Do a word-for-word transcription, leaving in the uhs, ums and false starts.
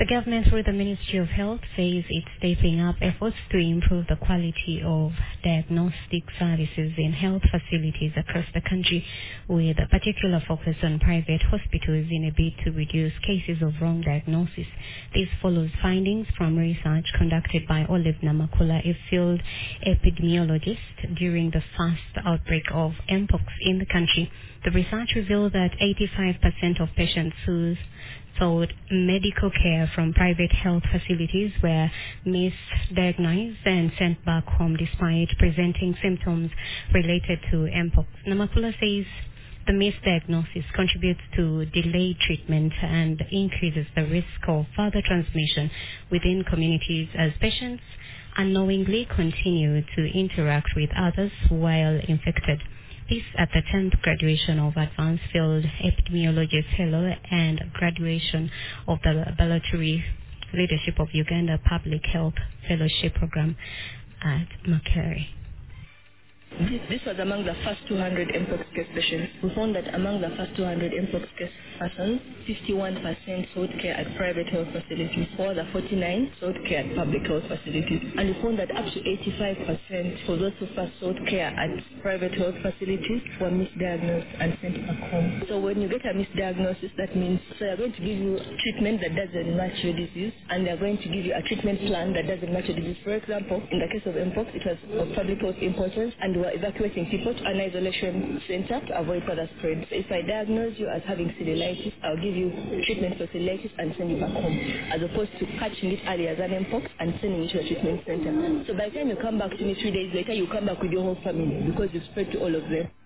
The government, through the Ministry of Health, says it's stepping up efforts to improve the quality of diagnostic services in health facilities across the country, with a particular focus on private hospitals in a bid to reduce cases of wrong diagnosis. This follows findings from research conducted by Olive Namakula, a field epidemiologist, during the first outbreak of mpox in the country. The research revealed that eighty-five percent of patients who sought medical care from private health facilities were misdiagnosed and sent back home despite presenting symptoms related to mpox. Namakula says the misdiagnosis contributes to delayed treatment and increases the risk of further transmission within communities as patients unknowingly continue to interact with others while infected. This at the tenth graduation of Advanced Field Epidemiologist Fellow and graduation of the Laboratory Leadership of Uganda Public Health Fellowship Program at Makerere. This, this was among the first two hundred mpox case patients. We found that among the first two hundred mpox case persons, fifty-one percent sought care at private health facilities, while the forty-nine sought care at public health facilities. And we found that up to eighty-five percent for those who first sought care at private health facilities were misdiagnosed and sent back home. So when you get a misdiagnosis, that means so they're going to give you treatment that doesn't match your disease, and they're going to give you a treatment plan that doesn't match your disease. For example, in the case of mpox, it was of public health importance, and we were evacuating people to an isolation center to avoid further spread. So if I diagnose you as having cellulitis, I'll give you treatment for cellulitis and send you back home, as opposed to catching it early as an mpox and sending you to a treatment center. So by the time you come back to me three days later, you come back with your whole family because you spread to all of them.